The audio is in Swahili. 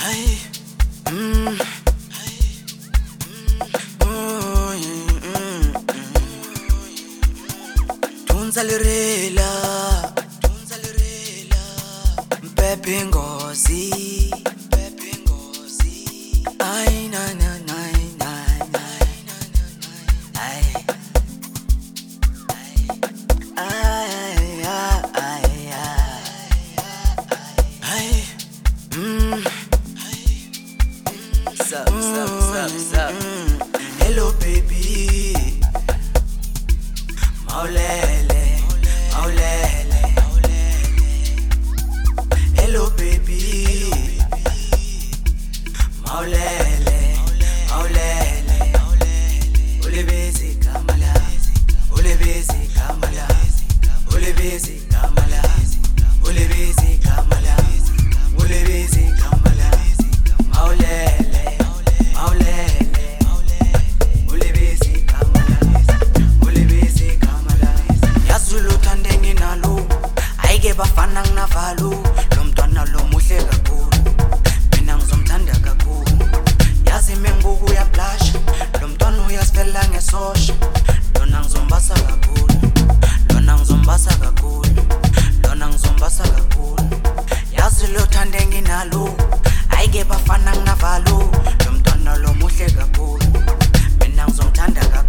Hey, mm, Tunzalirela, Pepe ngozi, ay na na na na na, ay, ay, ay, ay, Sup. Hello baby, Maulele, Maulele. Hello baby, Maulele, Maulele. Ulibezi kamala, ulibezi kamala, ulibezi kamala, ulibezi kamala, ulibezi kamala. Maulele, Maulele, ulibezi kamala, ulibezi kamala. Yazulu tandeni nalu, ayike bafana nginavalu. Lo mntwana lo muhle kakhulu, mina ngizomthanda kakhulu. Yazi menguku uyablush, lo mntwana uyasifela ngesosha. Lona ngizombasa kakhulu, lona ngizombasa kakhulu, lona ngizombasa kakhulu. Yazi lo thande nginalo, ayike bafana nginavalu. Lo mntwana lo muhle kakhulu, mina ngizomthanda kakhulu.